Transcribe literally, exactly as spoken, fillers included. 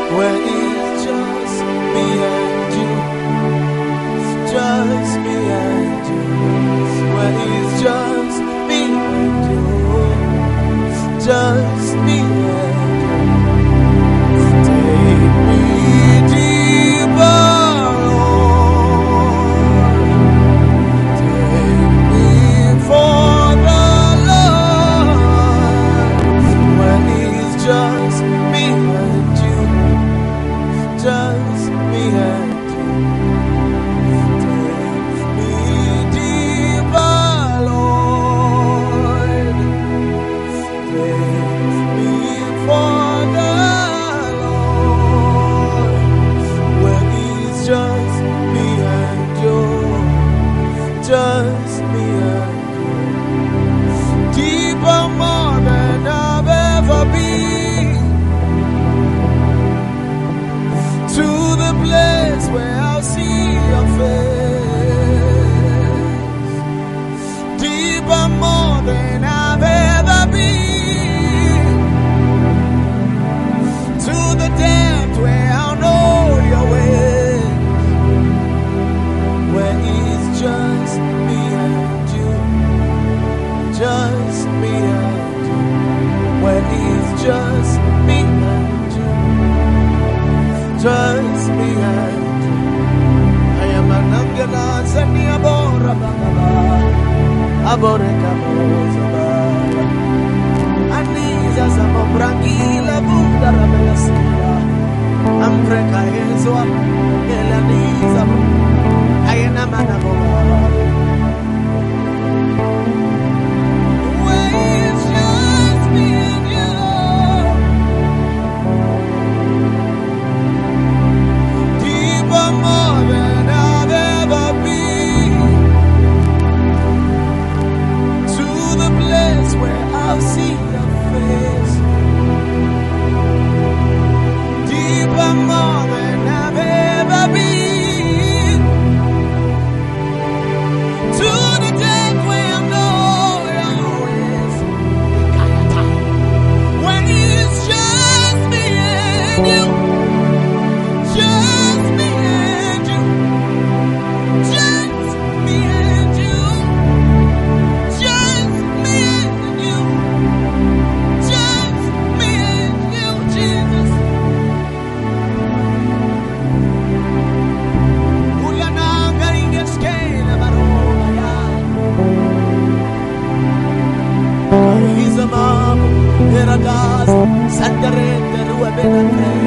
where it's just me and you, just me and you, where it's just me and you, just me and you. Take me deeper, Lord. Take me further, Lord, where it's just me and you, just me and you. Take me deeper, Lord. Take me further, Lord, where it's just me and you, just me and you. Deeper more than I've ever been, to the place where I'll see your face. Deeper more than I've ever been, to the depth where I'll know your way, where it's just me and you, just me and you, where it's just me and you, just me and you. I am an angela, send abora baba, abore kabozaba. Aniza sama brangila buda rabelasia. Ambreka ezwa, elaniza. Ayana manabora. Where it's just me and you, deeper more than I've ever been, to the place where I'll see your face. Deeper more than I've ever been, to the depth where I know your ways. When it's just me and you, just me and you, just me and you, just me and you, just me and you, Jesus. Ulananga ingeskela barona ya. He's a mom, Heradas, Sandarete, Ruabena.